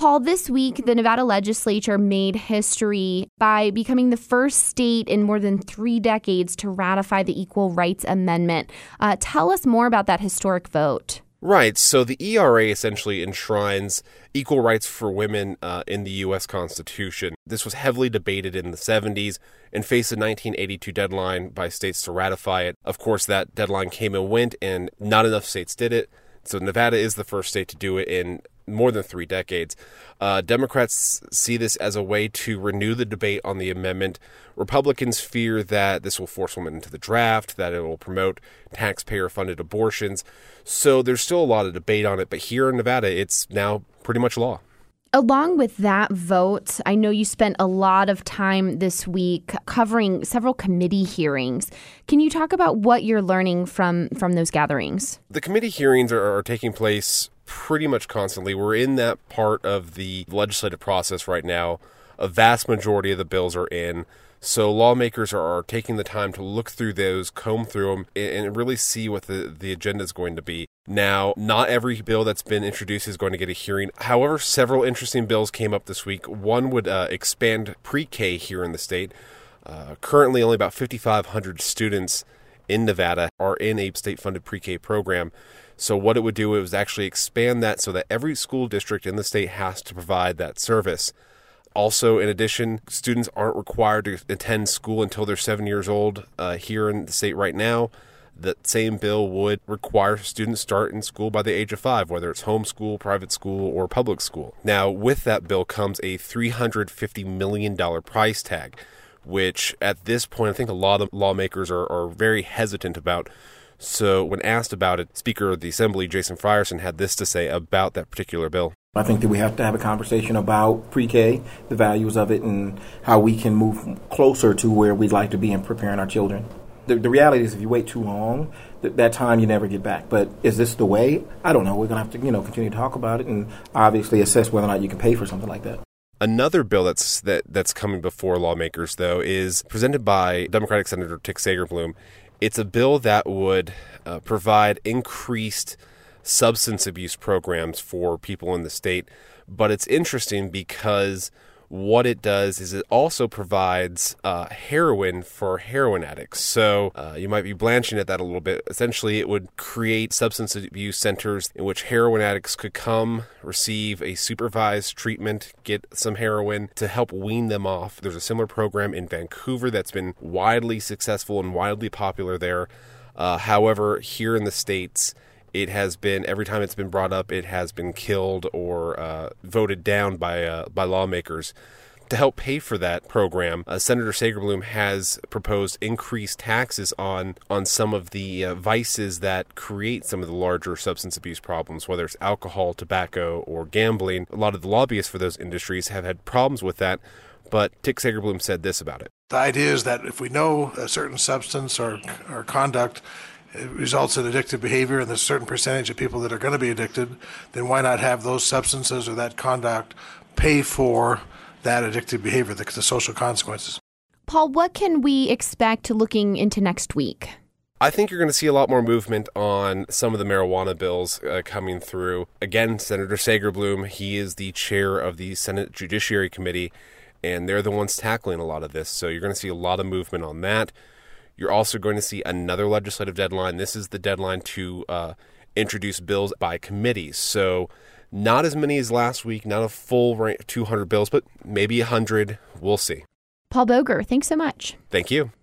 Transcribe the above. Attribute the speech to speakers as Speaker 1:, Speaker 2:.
Speaker 1: Paul, this week, the Nevada legislature made history by becoming the first state in more than 3 decades to ratify the Equal Rights Amendment. Tell us more about that historic vote.
Speaker 2: Right. So the ERA essentially enshrines equal rights for women in the U.S. Constitution. This was heavily debated in the 70s and faced a 1982 deadline by states to ratify it. Of course, that deadline came and went, and not enough states did it. So Nevada is the first state to do it in more than 3 decades. Democrats see this as a way to renew the debate on the amendment. Republicans fear that this will force women into the draft, that it will promote taxpayer-funded abortions. So there's still a lot of debate on it, but here in Nevada, it's now pretty much law.
Speaker 1: Along with that vote, I know you spent a lot of time this week covering several committee hearings. Can you talk about what you're learning from those gatherings?
Speaker 2: The committee hearings are taking place pretty much constantly. We're in that part of the legislative process right now. A vast majority of the bills are in. So lawmakers are taking the time to look through those, comb through them, and really see what the agenda is going to be. Now, not every bill that's been introduced is going to get a hearing. However, several interesting bills came up this week. One would expand pre-K here in the state. Currently, only about 5,500 students in Nevada are in a state-funded pre-K program. So what it would do is actually expand that so that every school district in the state has to provide that service. Also, in addition, students aren't required to attend school until they're 7 years old here in the state right now. That same bill would require students start in school by the age of 5, whether it's homeschool, private school, or public school. Now, with that bill comes a $350 million price tag, which at this point, I think a lot of lawmakers are very hesitant about. So when asked about it, Speaker of the Assembly, Jason Frierson, had this to say about that particular bill.
Speaker 3: I think that we have to have a conversation about pre-K, the values of it, and how we can move closer to where we'd like to be in preparing our children. The reality is if you wait too long, that time you never get back. But is this the way? I don't know. We're going to have to continue to talk about it and obviously assess whether or not you can pay for something like that.
Speaker 2: Another bill that's coming before lawmakers, though, is presented by Democratic Senator Tick Sagerbloom. It's a bill that would provide increased substance abuse programs for people in the state. But it's interesting because what it does is it also provides heroin for heroin addicts. So you might be blanching at that a little bit. Essentially, it would create substance abuse centers in which heroin addicts could come, receive a supervised treatment, get some heroin to help wean them off. There's a similar program in Vancouver that's been widely successful and widely popular there. However, here in the States, it has been, every time it's been brought up, it has been killed or voted down by lawmakers. To help pay for that program, Senator Sagerbloom has proposed increased taxes on some of the vices that create some of the larger substance abuse problems, whether it's alcohol, tobacco, or gambling. A lot of the lobbyists for those industries have had problems with that, but Tick Sagerbloom said this about it.
Speaker 4: The idea is that if we know a certain substance or conduct it results in addictive behavior, and there's a certain percentage of people that are going to be addicted, then why not have those substances or that conduct pay for that addictive behavior, the social consequences?
Speaker 1: Paul, what can we expect looking into next week?
Speaker 2: I think you're going to see a lot more movement on some of the marijuana bills coming through. Again, Senator Sagerbloom, he is the chair of the Senate Judiciary Committee, and they're the ones tackling a lot of this. So you're going to see a lot of movement on that. You're also going to see another legislative deadline. This is the deadline to introduce bills by committees. So not as many as last week, not a full 200 bills, but maybe 100. We'll see.
Speaker 1: Paul Boger, thanks so much.
Speaker 2: Thank you.